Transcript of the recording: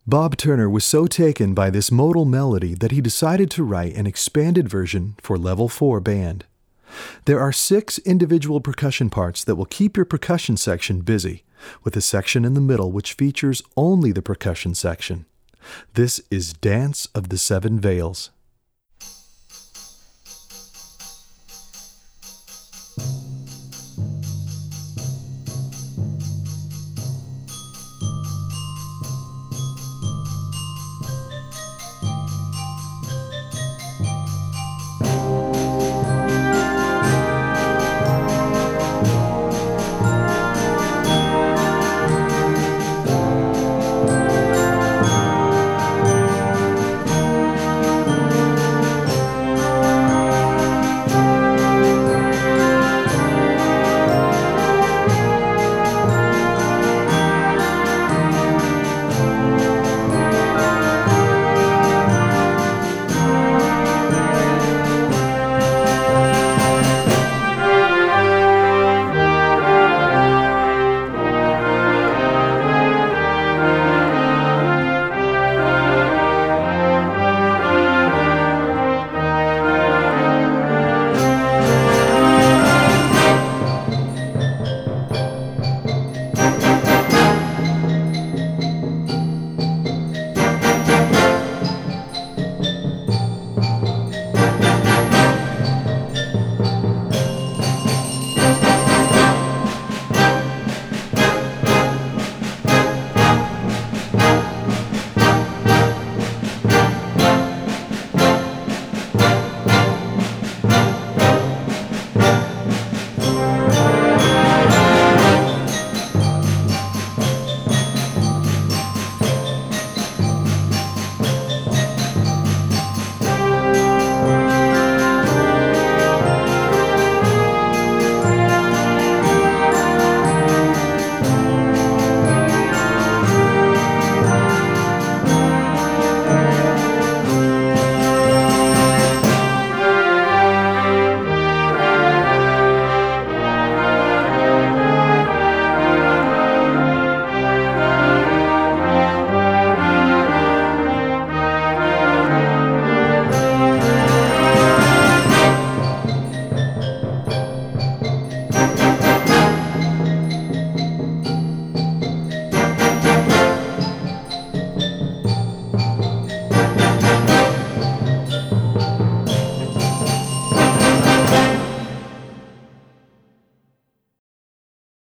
Bob Turner was so taken by this modal melody that he decided to write an expanded version for Level 4 band. There are 6 individual percussion parts that will keep your percussion section busy, with a section in the middle which features only the percussion section. This is Dance of the Seven Veils.